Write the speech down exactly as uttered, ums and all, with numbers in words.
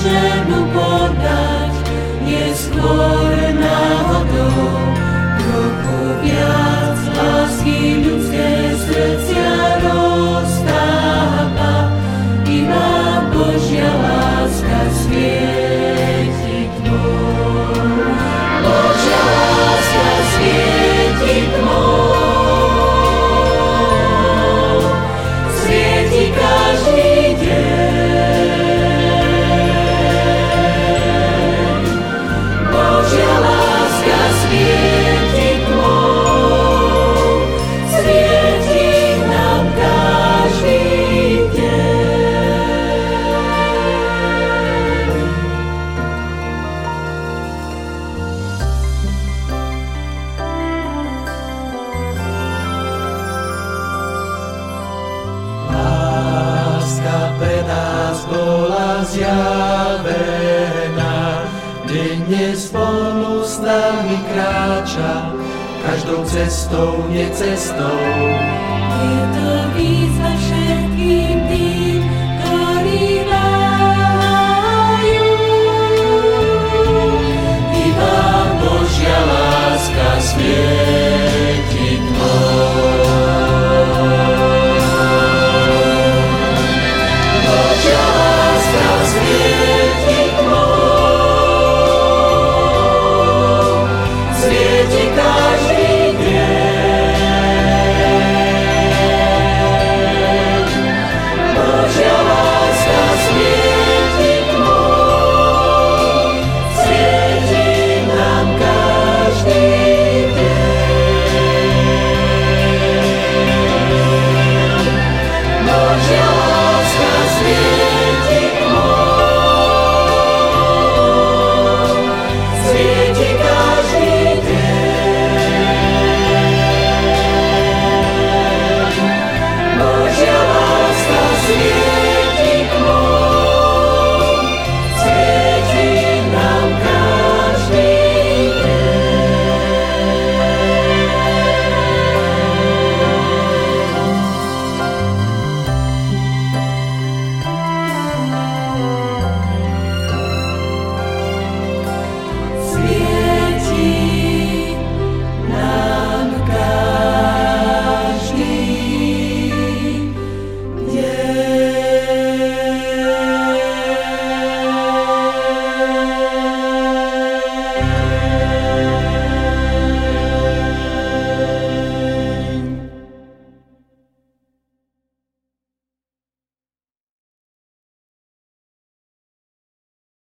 milosrdnú podať, neskôr náhodou trochu viac lásky ľudské srdcia roztápa, iba Božia láska svieti tmou. Božia láska svieti tmou, svieti každý deň. Božia láska svieti tmou, svieti nám každý deň. Láska pre nás bola zjavená, denne spolu s nami kráča, každou cestou, necestou. Je to